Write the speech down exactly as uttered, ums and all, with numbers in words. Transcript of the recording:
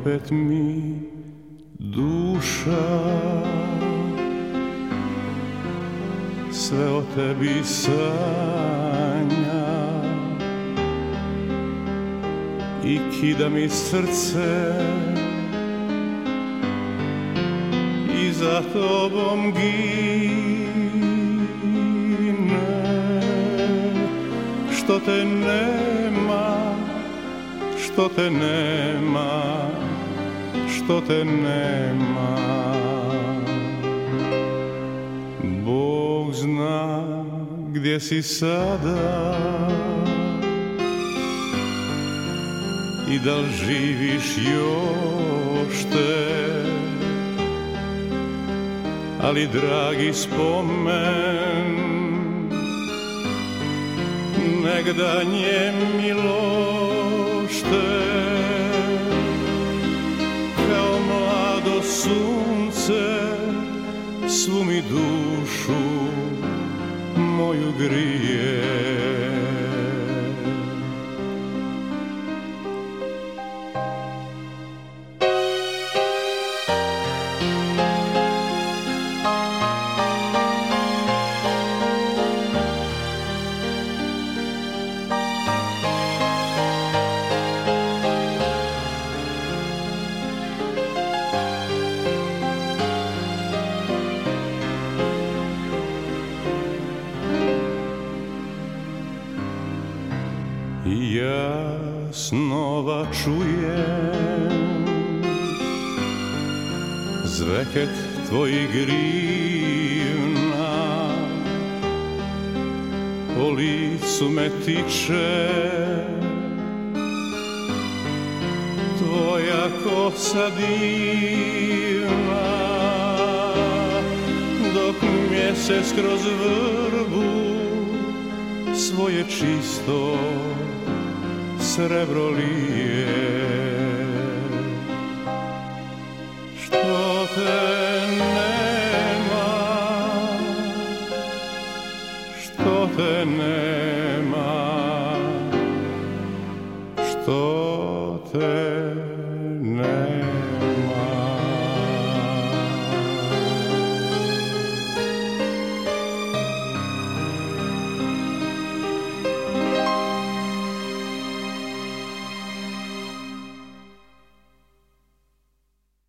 opet mi duša sve o tebi sanja i kida mi srce i za tobom gine, što te nema, što te nema, što te nema. Bog zna gdje si sada i da li živiš još te, ali dragi spomen negdanje milošte, kao mlado sunce svu mi dušu moju grije. Ja snova čujem zveket tvojih grivna, po licu me tiče tvoja kosa divna, dok mjesec kroz vrbu svoje čisto srebro lije. Što te nema, što te nema.